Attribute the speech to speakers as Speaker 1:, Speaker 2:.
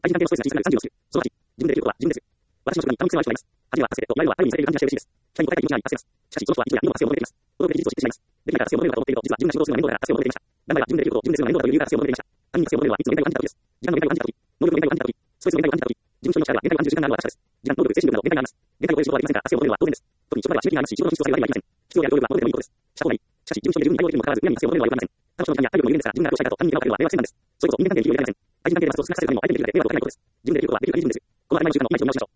Speaker 1: 対人関係のストレスが実質が36種。その8、自分でできることは自分です。私の職に頼み癖があります。はじめは達成と言われるのはある意味される感じがして嬉しいです。社員を変えたい気持ちがあり焦ります。しかし、その人は技術や技能が達成を求めています。この上で技術を知ってしまいます。できないから達成を求めるかと思っていると、実は自分が仕事をするのが面倒だから達成を求めていました。頑張れば自分でできることを自分でするのが面倒だという理由から達成を求めていました。他人に達成を求めるのはいつも限界を感じた時です。時間の限界を感じた時、能力の限界を感じた時、ストレスの限界を感じた時、自分一人の力が限界を感じる時間があるのは確かです。時間、能力、精神力など限界があります。限界を超える仕事はできませんが、達成を求めるのは当然です。特に職場では締め切りがありますし、仕事の質を下げるわけにはいきません。必要である能力は求めてもいいことです。した方がいい。しかし、自分一人で十分に対応できるにもかかわらず、無理に達成を求めるのは良くありません。彼女の時間や体力も有限ですが、自分がどうしたいかと他人に迷惑かけるのは迷惑せんなんです。それこそ人間関係に利益を得られません。対人関係でマスを少なくさせるためにも相手にできるだけではお互いのことです。自分でできることはできる限り十分です。この当たり前の習慣の今一度見直しましょう。